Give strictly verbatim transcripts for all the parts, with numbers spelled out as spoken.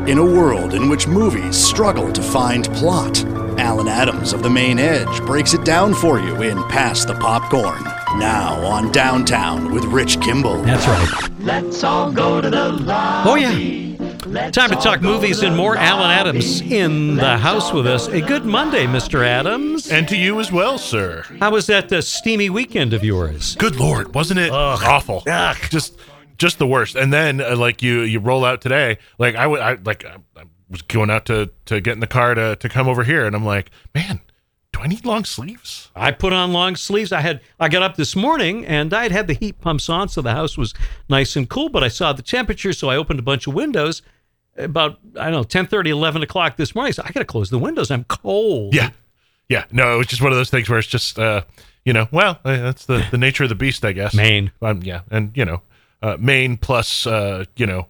In a world in which movies struggle to find plot, Alan Adams of The Main Edge breaks it down for you in Pass the Popcorn. Now on Downtown with Rich Kimball. That's right. Let's all go to the lobby. Oh, yeah. Time to talk movies and more. Alan Adams in the house with us. A good Monday, Mister Adams. And to you as well, sir. How was that uh, steamy weekend of yours? Good Lord, wasn't it Ugh. awful? Ugh. Just just the worst. And then, uh, like, you you roll out today. Like, I, w- I, like, I, I was going out to, to get in the car to, to come over here, and I'm like, man, do I need long sleeves? I put on long sleeves. I had I got up this morning and I had had the heat pumps on, so the house was nice and cool, but I saw the temperature, so I opened a bunch of windows. About, I don't know, ten thirty, eleven o'clock this morning. So I got to close the windows. I'm cold. Yeah. Yeah. No, it was just one of those things where it's just, uh, you know, well, uh, that's the, the nature of the beast, I guess. Maine. Um, yeah. And, you know, uh, Maine plus, uh, you know,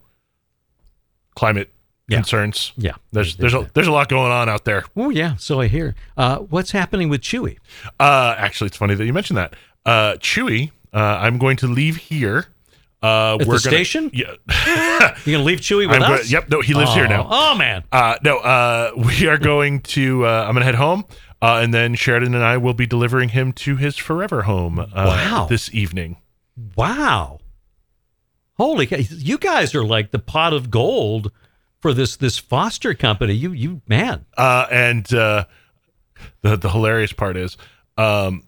climate Yeah. concerns. Yeah. There's there's a, there's a lot going on out there. Oh, yeah. So I hear. Uh, what's happening with Chewy? Uh, actually, it's funny that you mentioned that. Uh, Chewy, uh, I'm going to leave here. Uh, At the we're gonna, station? Yeah. You're going to leave Chewy with I'm us? go- yep. No, he lives oh. here now. Oh, man. Uh, no, uh, we are going to, uh, I'm going to head home, uh, and then Sheridan and I will be delivering him to his forever home uh, Wow. this evening. Wow. Holy cow. You guys are like the pot of gold for this this foster company. You, you man. Uh, and uh, the the hilarious part is um,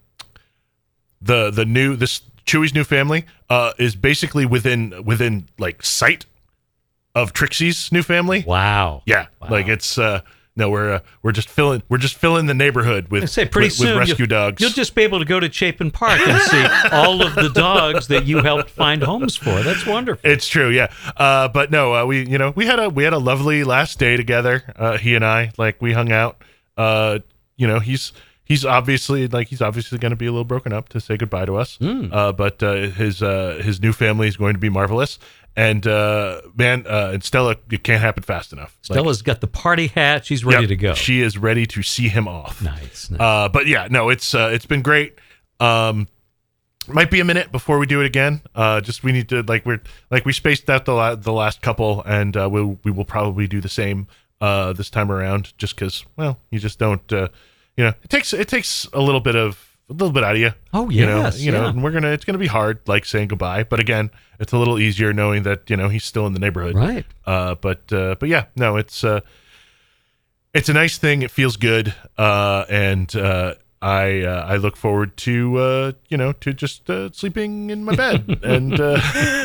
the the new, this Chewy's new family uh, is basically within, within like sight of Trixie's new family. Wow. Yeah. Wow. Like it's, uh, no, we're uh, we're just filling we're just filling the neighborhood with I say pretty with, soon with rescue you'll, dogs. You'll just be able to go to Chapin Park and see all of the dogs that you helped find homes for. That's wonderful. It's true, yeah. Uh, but no, uh, we you know we had a we had a lovely last day together. Uh, he and I, like, we hung out. Uh, you know, he's he's obviously like he's obviously going to be a little broken up to say goodbye to us. Mm. Uh, but uh, his uh, his new family is going to be marvelous. And uh, man, uh, and Stella, it can't happen fast enough. Stella's like, got the party hat. She's ready yep, to go. She is ready to see him off. Nice. nice. Uh, but yeah, no, it's uh, it's been great. Um, might be a minute before we do it again. Uh, just we need to like we're like we spaced out the la- the last couple, and uh, we we'll, we will probably do the same uh, this time around. Just because, well, you just don't, uh, you know, it takes it takes a little bit of a little bit out of you. Oh, you know, yes, you know, yeah. and we're gonna it's gonna be hard, like saying goodbye. But again, it's a little easier knowing that you know he's still in the neighborhood, Right. Uh, but uh, but yeah, no, it's uh, it's a nice thing. It feels good, uh, and uh, I uh, I look forward to uh, you know to just uh, sleeping in my bed and uh,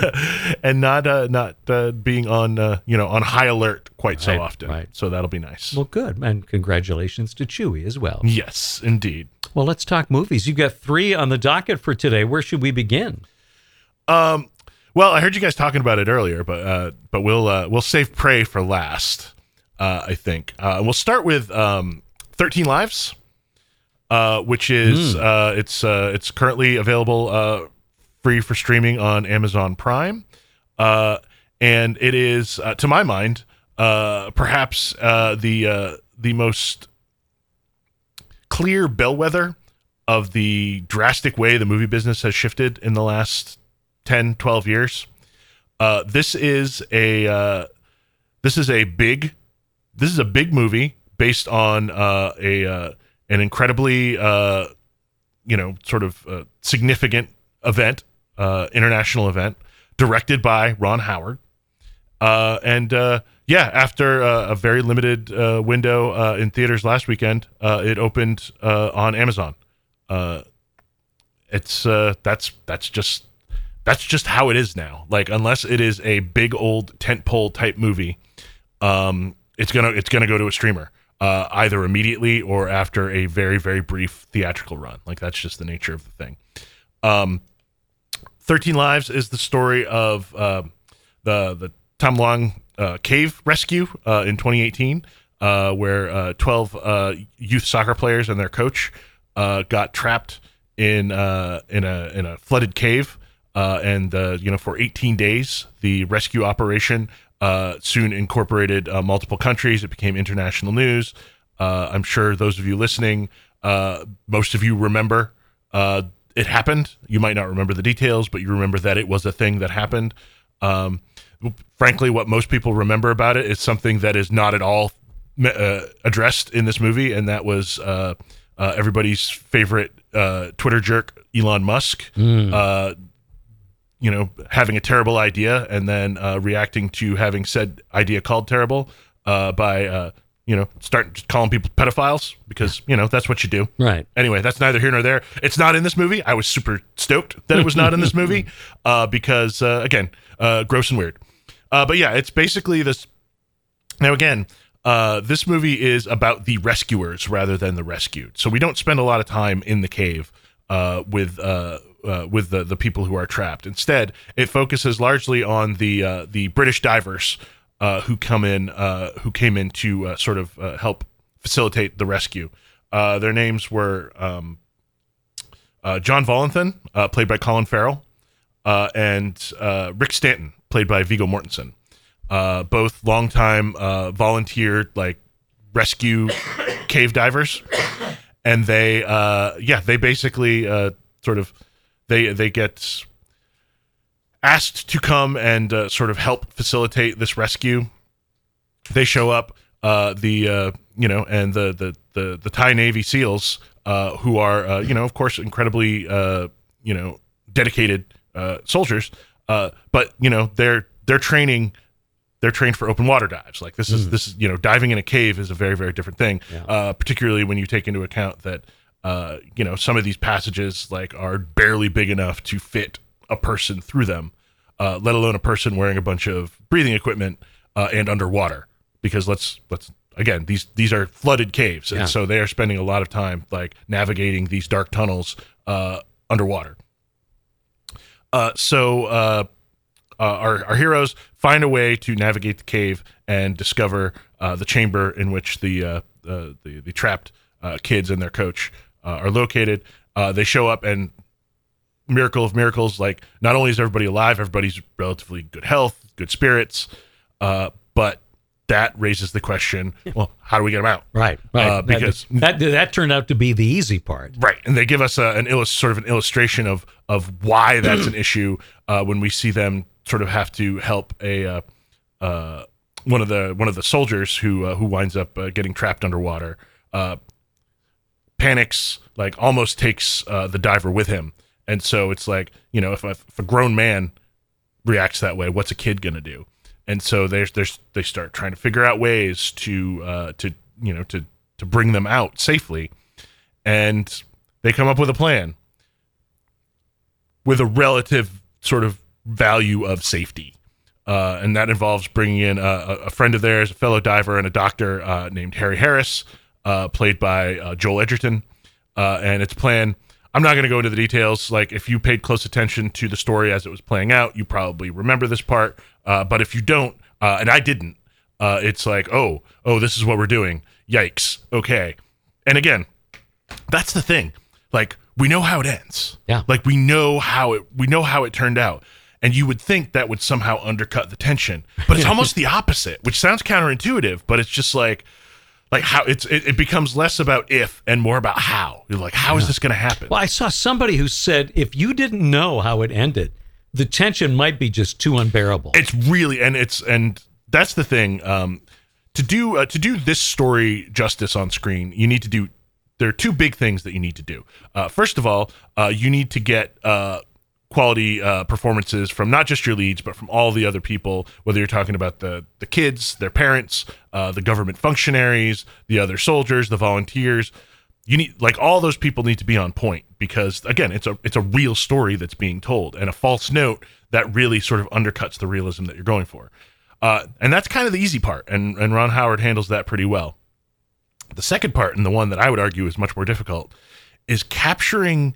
and not uh, not uh, being on uh, you know on high alert quite so Right, often. right. So that'll be nice. Well, good. And congratulations to Chewy as well. Yes, indeed. Well, let's talk movies. You've got three on the docket for today. Where should we begin? Um, well, I heard you guys talking about it earlier, but uh, but we'll uh, we'll save Prey for last. Uh, I think uh, we'll start with um, thirteen Lives, uh, which is Mm. uh, it's uh, it's currently available uh, free for streaming on Amazon Prime, uh, and it is, uh, to my mind, uh, perhaps uh, the uh, the most clear bellwether of the drastic way the movie business has shifted in the last ten, twelve years. Uh, this is a uh, this is a big this is a big movie based on uh, a uh, an incredibly uh, you know sort of uh, significant event, uh, international event, directed by Ron Howard. Uh, and uh, yeah, after uh, a very limited uh, window uh, in theaters last weekend, uh, it opened uh, on Amazon. Uh, it's uh, that's that's just that's just how it is now. Like, unless it is a big old tentpole type movie, um, it's gonna it's gonna go to a streamer uh, either immediately or after a very very brief theatrical run. Like, that's just the nature of the thing. Um, thirteen Lives is the story of uh, the the Tom Long uh, cave rescue uh, in twenty eighteen, uh, where uh, twelve uh, youth soccer players and their coach uh, got trapped in uh, in a in a flooded cave, uh, and uh, you know for eighteen days the rescue operation uh, soon incorporated uh, multiple countries. It became international news. Uh, I'm sure those of you listening, uh, most of you remember uh, it happened. You might not remember the details, but you remember that it was a thing that happened. Um, frankly, what most people remember about it is something that is not at all uh, addressed in this movie, and that was uh, uh, everybody's favorite uh, Twitter jerk, Elon Musk. Mm. Uh, you know, having a terrible idea and then uh, reacting to having said idea called terrible uh, by, uh, you know, start calling people pedophiles because, you know, that's what you do. Right. Anyway, that's neither here nor there. It's not in this movie. I was super stoked that it was not in this movie uh, because, uh, again, uh, gross and weird. Uh, but yeah, it's basically this. Now, again, uh, this movie is about the rescuers rather than the rescued. So we don't spend a lot of time in the cave uh, with uh Uh, with the, the people who are trapped. Instead, it focuses largely on the uh, the British divers uh, who come in, uh, who came in to uh, sort of uh, help facilitate the rescue. Uh, their names were um, uh, John Volanthen, uh, played by Colin Farrell, uh, and uh, Rick Stanton, played by Viggo Mortensen. Uh, both longtime uh, volunteer like rescue cave divers, and they uh, yeah they basically uh, sort of. They they get asked to come and uh, sort of help facilitate this rescue. They show up, uh, the uh, you know, and the the the, the Thai Navy SEALs, uh, who are uh, you know, of course, incredibly uh, you know, dedicated uh, soldiers. Uh, but you know, they're they're training. They're trained for open water dives. Like this is mm. this is you know, diving in a cave is a very very different thing. Yeah. Uh, particularly when you take into account that. Uh, you know, some of these passages like are barely big enough to fit a person through them, uh, let alone a person wearing a bunch of breathing equipment uh, and underwater. Because let's let's again, these these are flooded caves, and yeah. so they are spending a lot of time like navigating these dark tunnels uh, underwater. Uh, so uh, uh, our our heroes find a way to navigate the cave and discover uh, the chamber in which the uh, uh, the, the trapped uh, kids and their coach. Uh, are located. Uh, they show up, and miracle of miracles, like not only is everybody alive, everybody's relatively good health, good spirits, uh, but that raises the question: well, how do we get them out? Right, right. Uh, because that, that that turned out to be the easy part. Right, and they give us a, an illus- sort of an illustration of of why that's an issue uh, when we see them sort of have to help a uh, uh, one of the one of the soldiers who uh, who winds up uh, getting trapped underwater. Uh, panics, like almost takes uh, the diver with him. And so it's like, you know, if a, if a grown man reacts that way, what's a kid going to do? And so there's, there's, they start trying to figure out ways to, uh, to, you know, to, to bring them out safely. And they come up with a plan with a relative sort of value of safety. Uh, and that involves bringing in a, a friend of theirs, a fellow diver and a doctor uh, named Harry Harris, Uh, played by uh, Joel Edgerton, uh, and its plan. I'm not going to go into the details. Like, if you paid close attention to the story as it was playing out, you probably remember this part. Uh, but if you don't, uh, and I didn't, uh, it's like, oh, oh, this is what we're doing. Yikes. Okay. And again, that's the thing. Like, we know how it ends. Yeah. Like, we know how it. We know how it turned out. And you would think that would somehow undercut the tension, but it's almost the opposite, which sounds counterintuitive. But it's just like. Like how it's it, it becomes less about if and more about how. You're like, how is this going to happen? Well, I saw somebody who said if you didn't know how it ended, the tension might be just too unbearable. It's really, and it's and that's the thing. Um, to do uh, to do this story justice on screen, you need to do. There are two big things that you need to do. Uh, first of all, uh, you need to get uh, quality uh, performances from not just your leads, but from all the other people, whether you're talking about the, the kids, their parents, uh, the government functionaries, the other soldiers, the volunteers. You need, like, all those people need to be on point because, again, it's a it's a real story that's being told, and a false note that really sort of undercuts the realism that you're going for. Uh, and that's kind of the easy part, and, and Ron Howard handles that pretty well. The second part, and the one that I would argue is much more difficult, is capturing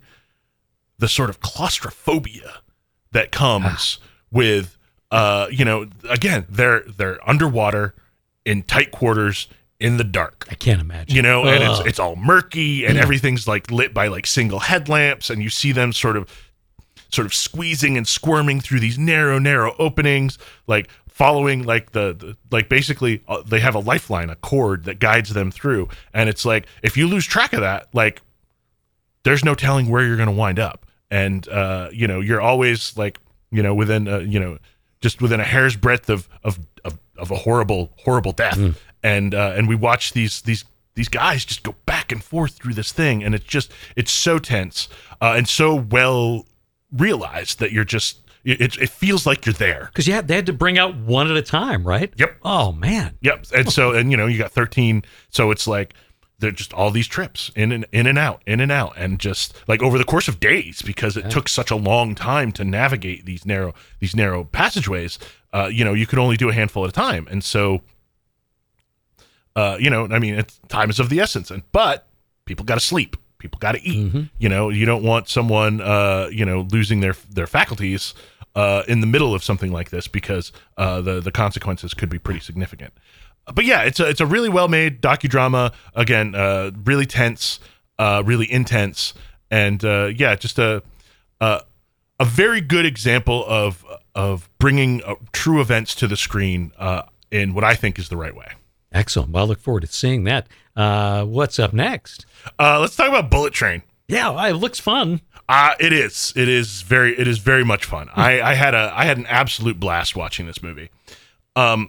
the sort of claustrophobia that comes with, uh, you know, again, they're they're underwater in tight quarters in the dark. I can't imagine. You know, and Ugh. it's it's all murky and Yeah. everything's like lit by like single headlamps, and you see them sort of sort of squeezing and squirming through these narrow, narrow openings, like following like the, the like basically uh, they have a lifeline, a cord that guides them through, and it's like if you lose track of that, like there's no telling where you're going to wind up. And, uh, you know, you're always like, you know, within, uh, you know, just within a hair's breadth of of of, of a horrible horrible death, mm. and uh, and we watch these these these guys just go back and forth through this thing, and it's just it's so tense uh, and so well realized that you're just it, it feels like you're there because you had they had to bring out one at a time, right? Yep. Oh man. Yep. And so and you know you got thirteen, so it's like they're just all these trips in and in and out, in and out, and just like over the course of days, because it yeah. took such a long time to navigate these narrow these narrow passageways. Uh, you know, you could only do a handful at a time, and so, uh, you know, I mean, it's, time is of the essence. And but people got to sleep, people got to eat. Mm-hmm. You know, you don't want someone, uh, you know, losing their their faculties uh, in the middle of something like this, because uh, the the consequences could be pretty significant. But yeah, it's a it's a really well made docudrama. Again, uh, really tense, uh, really intense, and uh, yeah, just a, a a very good example of of bringing uh, true events to the screen uh, in what I think is the right way. Excellent. Well, I look forward to seeing that. Uh, what's up next? Uh, let's talk about Bullet Train. Yeah, it looks fun. Uh, it is. It is very. It is very much fun. I, I had a I had an absolute blast watching this movie. Um.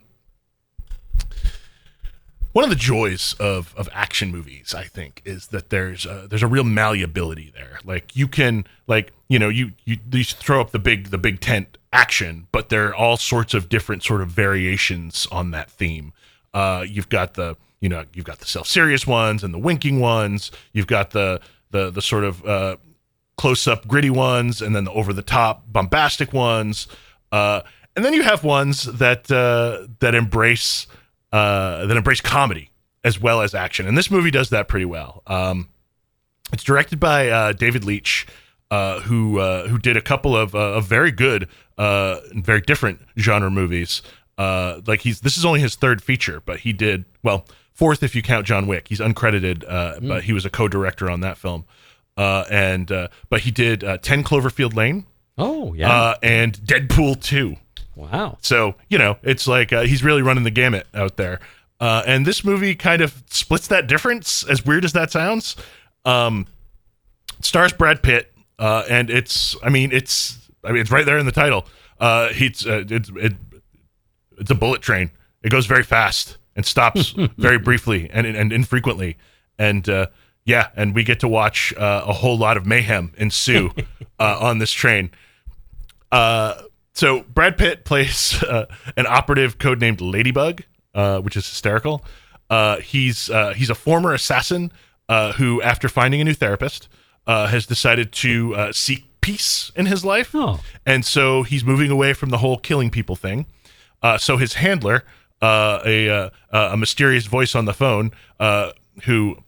One of the joys of, of action movies, I think, is that there's a, there's a real malleability there. Like you can, like you know, you, you you throw up the big the big tent action, but there are all sorts of different sort of variations on that theme. Uh, you've got the you know you've got the self serious ones and the winking ones. You've got the the the sort of uh, close up gritty ones, and then the over the top bombastic ones. Uh, and then you have ones that uh, that embrace. Uh, that embrace comedy as well as action, and this movie does that pretty well. Um, it's directed by uh, David Leitch, uh, who uh, who did a couple of, uh, of very good, uh, very different genre movies. Uh, like he's this is only his third feature, but he did well fourth if you count John Wick. He's uncredited, uh, mm. but he was a co-director on that film. Uh, and uh, but he did uh, ten Cloverfield Lane. Oh yeah, uh, and Deadpool two. Wow. So, you know, it's like uh, he's really running the gamut out there. Uh, and this movie kind of splits that difference, as weird as that sounds. Um, stars Brad Pitt, uh, and it's, I mean, it's, I mean, it's right there in the title. Uh, he's, uh, it's, it, it's a bullet train. It goes very fast and stops very briefly and, and infrequently. And, uh, yeah, and we get to watch uh, a whole lot of mayhem ensue uh, on this train. Uh, So Brad Pitt plays uh, an operative codenamed Ladybug, uh, which is hysterical. Uh, he's uh, he's a former assassin uh, who, after finding a new therapist, uh, has decided to uh, seek peace in his life. Oh. And so he's moving away from the whole killing people thing. Uh, so his handler, uh, a uh, a mysterious voice on the phone, uh, who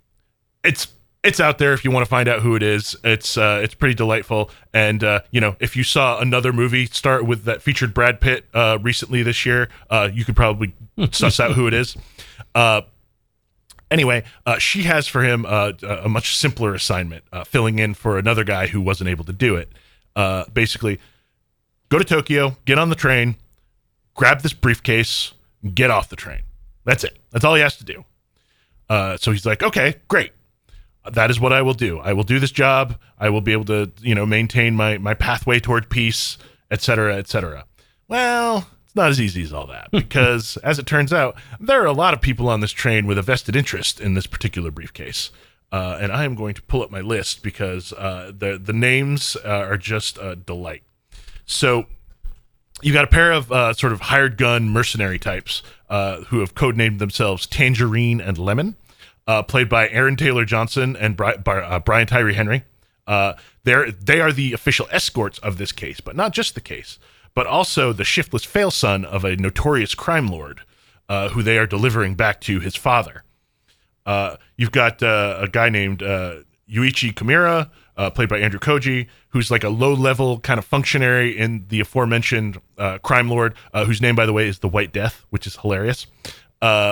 it's. It's out there if you want to find out who it is. It's uh, it's pretty delightful, and uh, you know, if you saw another movie start with that featured Brad Pitt uh, recently this year, uh, you could probably suss out who it is. Uh, anyway, uh, she has for him uh, a much simpler assignment, uh, filling in for another guy who wasn't able to do it. Uh, basically, go to Tokyo, get on the train, grab this briefcase, get off the train. That's it. That's all he has to do. Uh, so he's like, okay, great. That is what I will do. I will do this job. I will be able to, you know, maintain my, my pathway toward peace, et cetera, et cetera. Well, it's not as easy as all that, because as it turns out, there are a lot of people on this train with a vested interest in this particular briefcase. Uh, and I am going to pull up my list because uh, the, the names uh, are just a delight. So you got a pair of uh, sort of hired gun mercenary types uh, who have codenamed themselves Tangerine and Lemon. Uh, played by Aaron Taylor Johnson and Bri- Bar- uh, Brian Tyree Henry. Uh, they're, they are the official escorts of this case, but not just the case, but also the shiftless fail son of a notorious crime lord uh, who they are delivering back to his father. Uh, you've got uh, a guy named uh, Yuichi Kimura, uh, played by Andrew Koji, who's like a low-level kind of functionary in the aforementioned uh, crime lord, uh, whose name, by the way, is the White Death, which is hilarious. Uh,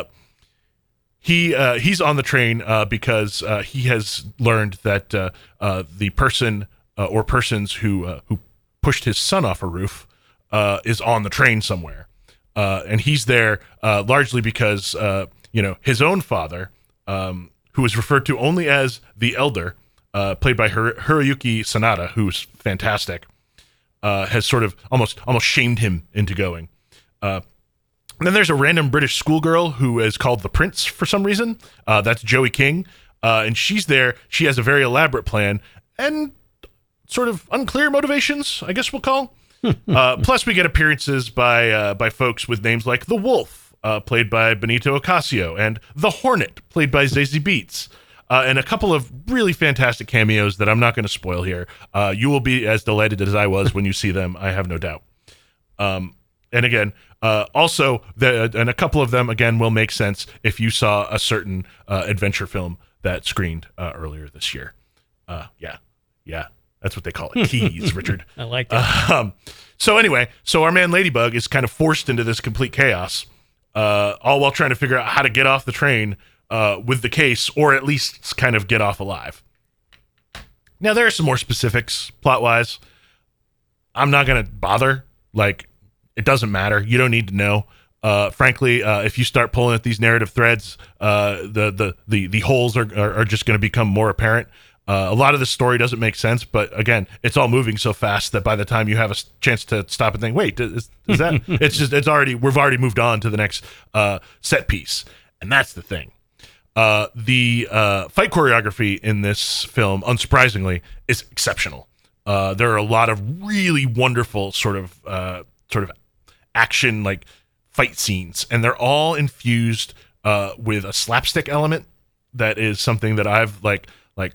He uh, he's on the train uh, because uh, he has learned that uh, uh, the person uh, or persons who uh, who pushed his son off a roof uh, is on the train somewhere, uh, and he's there uh, largely because uh, you know his own father, um, who is referred to only as the Elder, uh, played by Hir- Hiroyuki Sanada, who's fantastic. uh, has sort of almost almost shamed him into going. Uh, and then there's a random British schoolgirl who is called the Prince for some reason. Uh, that's Joey King, uh, and she's there. She has a very elaborate plan and sort of unclear motivations, I guess we'll call. uh, plus, we get appearances by uh, by folks with names like the Wolf, uh, played by Benito Ocasio, and the Hornet, played by Zazie Beetz. Uh, and a couple of really fantastic cameos that I'm not going to spoil here. Uh, you will be as delighted as I was when you see them, I have no doubt. Um, and again, uh, also, the, and a couple of them, again, will make sense if you saw a certain uh, adventure film that screened uh, earlier this year. Uh, yeah, yeah, that's what they call it. Keys, Richard. I like that. Um, so anyway, so our man Ladybug is kind of forced into this complete chaos, uh, all while trying to figure out how to get off the train uh, with the case, or at least kind of get off alive. Now, there are some more specifics plot-wise. I'm not going to bother. Like, it doesn't matter. You don't need to know. Uh, frankly, uh, if you start pulling at these narrative threads, uh, the, the, the, the holes are, are, are just going to become more apparent. Uh, a lot of the story doesn't make sense, but again, it's all moving so fast that by the time you have a chance to stop and think, wait, is, is that, it's just, it's already, we've already moved on to the next uh, set piece. And that's the thing. Uh, the uh, fight choreography in this film, unsurprisingly, is exceptional. Uh, there are a lot of really wonderful sort of, uh, sort of action, like fight scenes, and they're all infused uh, with a slapstick element that is something that I've like, like,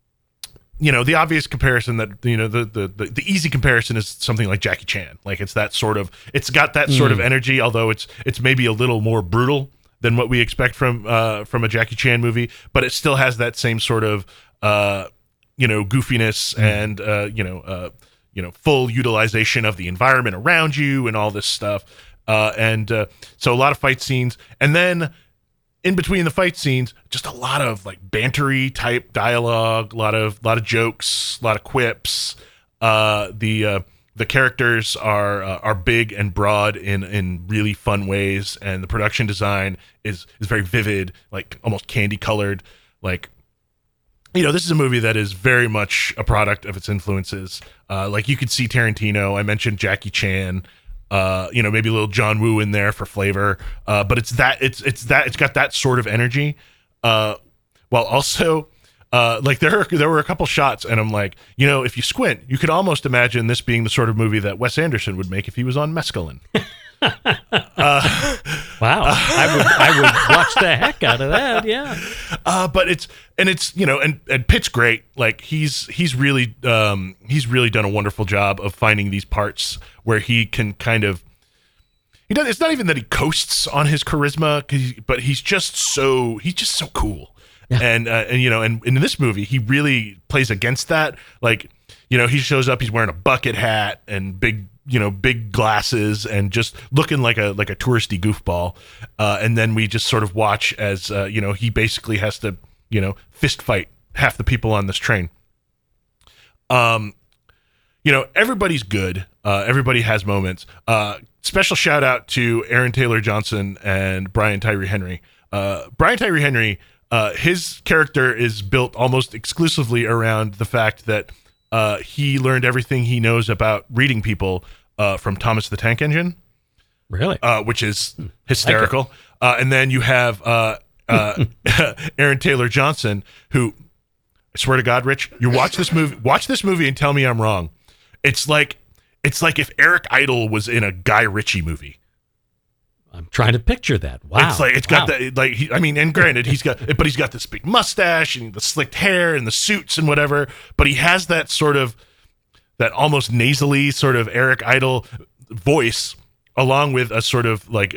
you know, the obvious comparison that, you know, the, the, the, the easy comparison is something like Jackie Chan. Like, it's that sort of, it's got that sort mm. of energy, although it's, it's maybe a little more brutal than what we expect from, uh, from a Jackie Chan movie, but it still has that same sort of, uh, you know, goofiness mm. and, uh, you know, uh, you know, full utilization of the environment around you and all this stuff. Uh, and, uh, so a lot of fight scenes, and then in between the fight scenes, just a lot of like bantery type dialogue, a lot of, lot of jokes, a lot of quips. Uh, the, uh, the characters are, uh, are big and broad in, in really fun ways. And the production design is, is very vivid, like almost candy colored. Like, you know, this is a movie that is very much a product of its influences. Uh, like you could see Tarantino. I mentioned Jackie Chan. Uh, you know, maybe a little John Woo in there for flavor. Uh, but it's that it's it's that it's got that sort of energy. Uh, while also, uh, like there are, there were a couple shots, and I'm like, you know, if you squint, you could almost imagine this being the sort of movie that Wes Anderson would make if he was on mescaline. uh, wow, I would I would watch the heck out of that. Yeah, uh, but it's and it's you know and and Pitt's great. Like he's he's really um, he's really done a wonderful job of finding these parts where he can kind of he does. It's not even that he coasts on his charisma, 'cause he, but he's just so he's just so cool. Yeah. And uh, and you know and, and in this movie he really plays against that. Like you know he shows up, he's wearing a bucket hat and big. you know, big glasses and just looking like a, like a touristy goofball. Uh, and then we just sort of watch as, uh, you know, he basically has to, you know, fist fight half the people on this train. Um, you know, everybody's good. Uh, everybody has moments. Uh, special shout out to Aaron Taylor Johnson and Brian Tyree Henry. Uh, Brian Tyree Henry, uh, his character is built almost exclusively around the fact that Uh, he learned everything he knows about reading people uh, from Thomas the Tank Engine. Really? Uh, which is hysterical. Like uh, and then you have uh, uh, Aaron Taylor Johnson, who, I swear to God, Rich, you watch this movie, watch this movie and tell me I'm wrong. It's like, it's like if Eric Idle was in a Guy Ritchie movie. I'm trying to picture that. Wow. It's like it's wow. got that like he, I mean, and granted he's got but he's got this big mustache and the slicked hair and the suits and whatever, but he has that sort of that almost nasally sort of Eric Idle voice along with a sort of like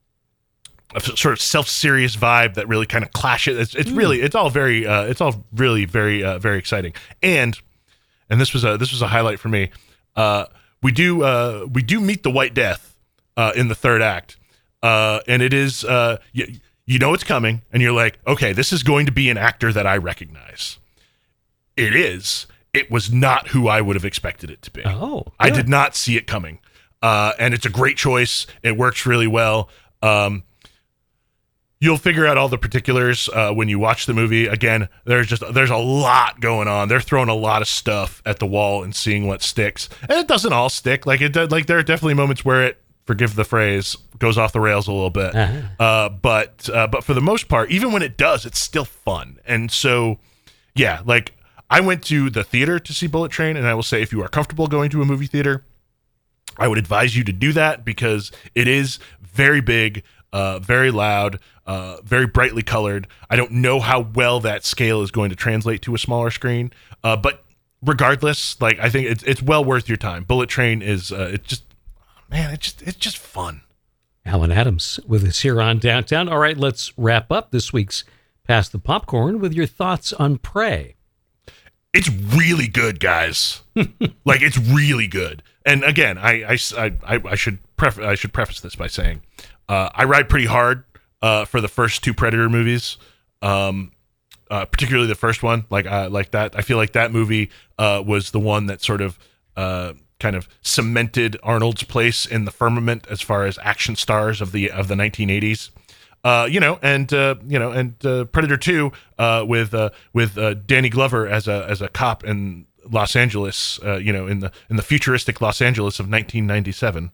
a sort of self-serious vibe that really kind of clashes. It's, it's mm. really it's all very uh, it's all really very uh, very exciting. And and this was a this was a highlight for me. Uh, we do uh, we do meet the White Death uh, in the third act. Uh, and it is, uh, you, you know, it's coming and you're like, okay, this is going to be an actor that I recognize. It is. It was not who I would have expected it to be. Oh, good. I did not see it coming. Uh, and it's a great choice. It works really well. Um, You'll figure out all the particulars uh, when you watch the movie. Again, there's just there's a lot going on. They're throwing a lot of stuff at the wall and seeing what sticks, and it doesn't all stick. Like it does. Like there are definitely moments where it, forgive the phrase, goes off the rails a little bit. Uh-huh. Uh, but uh, but for the most part, even when it does, it's still fun. And so, yeah, like I went to the theater to see Bullet Train, and I will say, if you are comfortable going to a movie theater, I would advise you to do that because it is very big. Uh, very loud, uh, very brightly colored. I don't know how well that scale is going to translate to a smaller screen, uh, but regardless, like I think it's it's well worth your time. Bullet Train is uh, it's just man, it's just it's just fun. Alan Adams with us here on Downtown. All right, let's wrap up this week's Pass the Popcorn with your thoughts on Prey. It's really good, guys. Like it's really good. And again, I I, I, I should pref- I should preface this by saying. Uh, I ride pretty hard uh, for the first two Predator movies, um, uh, particularly the first one. Like, uh, like that. I feel like that movie uh, was the one that sort of uh, kind of cemented Arnold's place in the firmament as far as action stars of the of the nineteen eighties. Uh, you know, and uh, you know, and uh, Predator two uh, with uh, with uh, Danny Glover as a as a cop in Los Angeles. Uh, you know, in the in the futuristic Los Angeles of nineteen ninety-seven.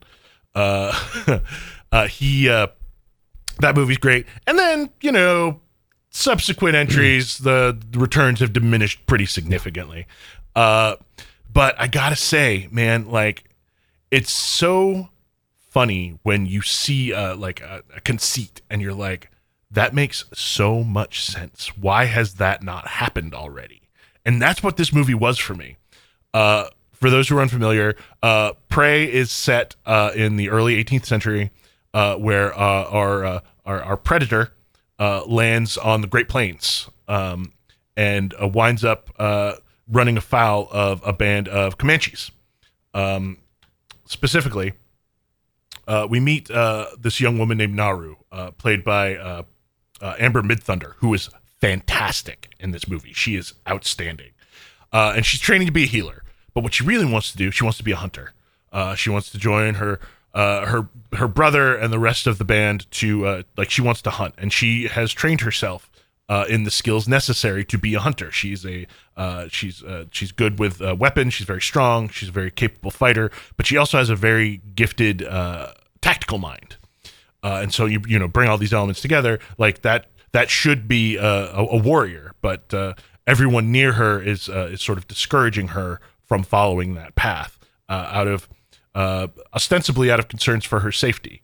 Uh, uh, he, uh, that movie's great. And then, you know, subsequent entries, the, the returns have diminished pretty significantly. Uh, but I gotta say, man, like, it's so funny when you see, uh, like a, a conceit and you're like, that makes so much sense. Why has that not happened already? And that's what this movie was for me. Uh, For those who are unfamiliar, uh, Prey is set uh, in the early eighteenth century, uh, where uh, our, uh, our our predator uh, lands on the Great Plains um, and uh, winds up uh, running afoul of a band of Comanches. Um, specifically, uh, we meet uh, this young woman named Naru, uh, played by uh, uh, Amber Midthunder, who is fantastic in this movie. She is outstanding, uh, and she's training to be a healer. But what she really wants to do, she wants to be a hunter. Uh, she wants to join her uh, her her brother and the rest of the band to uh, like she wants to hunt, and she has trained herself uh, in the skills necessary to be a hunter. She's a uh, she's uh, she's good with uh, weapons. She's very strong. She's a very capable fighter, but she also has a very gifted uh, tactical mind. Uh, and so you you know bring all these elements together, like that that should be uh, a, a warrior, but uh, everyone near her is uh, is sort of discouraging her from following that path, uh, out of uh, ostensibly out of concerns for her safety.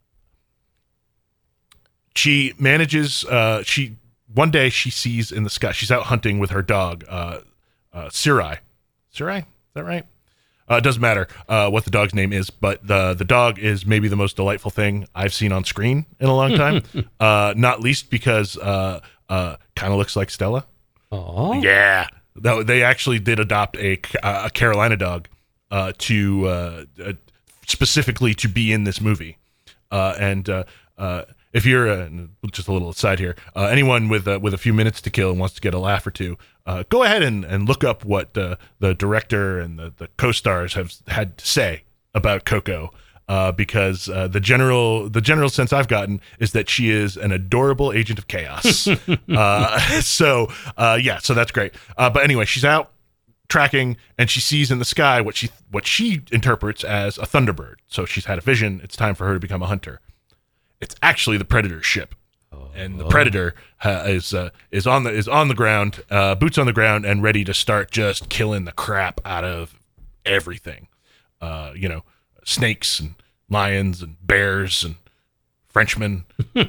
She manages. Uh, she one day she sees in the sky. She's out hunting with her dog, uh, uh, Sirai. Sirai, is that right? Uh, it doesn't matter uh, what the dog's name is, but the the dog is maybe the most delightful thing I've seen on screen in a long time. uh, not least because uh, uh, kind of looks like Stella. Oh, yeah. No, they actually did adopt a, a Carolina dog uh, to uh, uh, specifically to be in this movie. Uh, and uh, uh, if you're uh, just a little aside here, uh, anyone with uh, with a few minutes to kill and wants to get a laugh or two, uh, go ahead and, and look up what uh, the director and the, the co-stars have had to say about Coco. Uh, because uh, the general the general sense I've gotten is that she is an adorable agent of chaos. uh, so uh, yeah, so that's great. Uh, but anyway, she's out tracking and she sees in the sky what she what she interprets as a Thunderbird. So she's had a vision. It's time for her to become a hunter. It's actually the Predator's ship, oh, and the oh. Predator uh, is uh, is on the is on the ground, uh, boots on the ground, and ready to start just killing the crap out of everything. Uh, you know. Snakes and lions and bears and Frenchmen.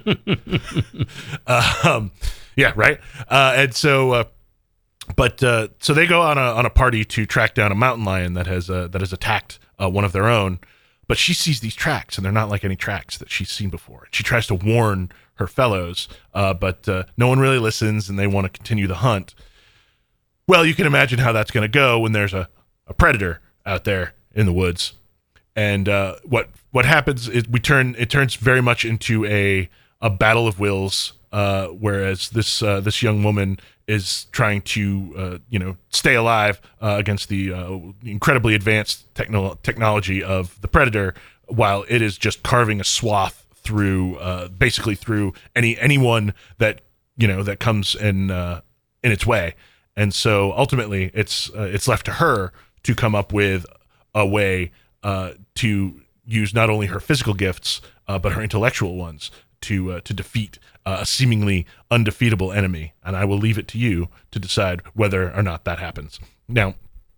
um, yeah, right. Uh, and so, uh, but uh, so they go on a on a party to track down a mountain lion that has uh, that has attacked uh, one of their own. But she sees these tracks, and they're not like any tracks that she's seen before. She tries to warn her fellows, uh, but uh, no one really listens, and they want to continue the hunt. Well, you can imagine how that's going to go when there's a, a predator out there in the woods. And uh, what what happens is we turn it turns very much into a a battle of wills, uh, whereas this uh, this young woman is trying to uh, you know stay alive uh, against the uh, incredibly advanced techno- technology of the predator, while it is just carving a swath through uh, basically through any anyone that you know that comes in uh, in its way. And so ultimately, it's uh, it's left to her to come up with a way uh, to use not only her physical gifts uh, but her intellectual ones to uh, to defeat uh, a seemingly undefeatable enemy. And I will leave it to you to decide whether or not that happens. Now,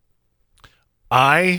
I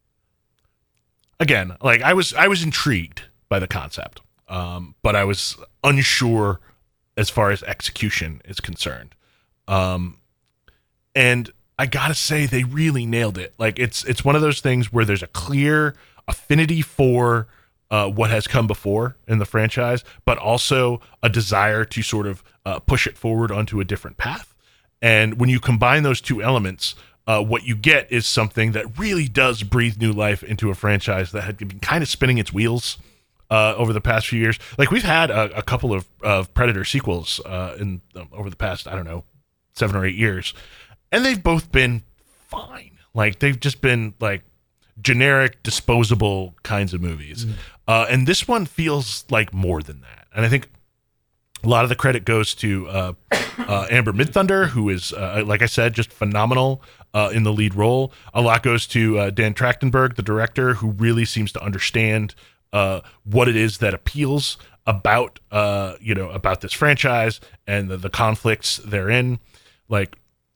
again, like I was I was intrigued by the concept, um, but I was unsure as far as execution is concerned. Um, And I gotta say, they really nailed it. Like it's it's one of those things where there's a clear affinity for uh, what has come before in the franchise, but also a desire to sort of uh, push it forward onto a different path. And when you combine those two elements, uh, what you get is something that really does breathe new life into a franchise that had been kind of spinning its wheels uh, over the past few years. Like we've had a, a couple of, of Predator sequels uh, in um, over the past, I don't know, seven or eight years. And they've both been fine. Like, they've just been, like, generic, disposable kinds of movies. Mm. Uh, and this one feels like more than that. And I think a lot of the credit goes to uh, uh, Amber Midthunder, who is, uh, like I said, just phenomenal uh, in the lead role. A lot goes to uh, Dan Trachtenberg, the director, who really seems to understand uh, what it is that appeals about, uh, you know, about this franchise and the, the conflicts therein. Like,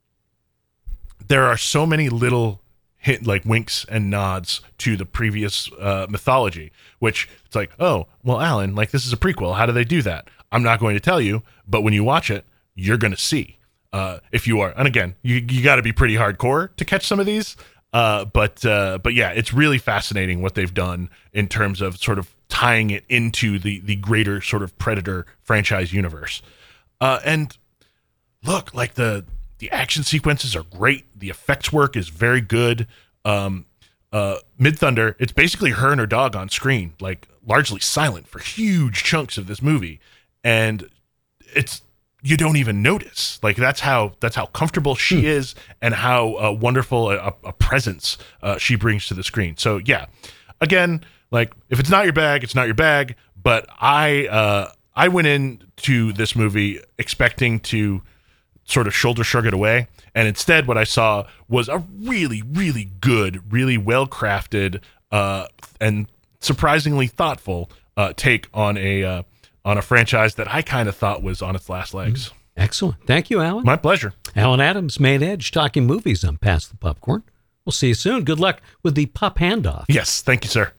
there are so many little hint like winks and nods to the previous uh, mythology, which it's like, oh, well, Alan, like this is a prequel. How do they do that? I'm not going to tell you, but when you watch it, you're going to see uh, if you are. And again, you you got to be pretty hardcore to catch some of these. Uh, but uh, but yeah, it's really fascinating what they've done in terms of sort of tying it into the the greater sort of Predator franchise universe. Uh, and look, like the. The action sequences are great. The effects work is very good. Um, uh, Midthunder, it's basically her and her dog on screen, like largely silent for huge chunks of this movie, and it's you don't even notice. Like that's how that's how comfortable she hmm. is, and how uh, wonderful a, a presence uh, she brings to the screen. So yeah, again, like if it's not your bag, it's not your bag. But I uh, I went into this movie expecting to sort of shoulder shrug it away, and instead what I saw was a really, really good, really well-crafted, uh, and surprisingly thoughtful uh, take on a uh, on a franchise that I kind of thought was on its last legs. Excellent. Thank you, Alan. My pleasure. Alan Adams, Main Edge, talking movies on Pass the Popcorn. We'll see you soon. Good luck with the pop handoff. Yes, thank you, sir.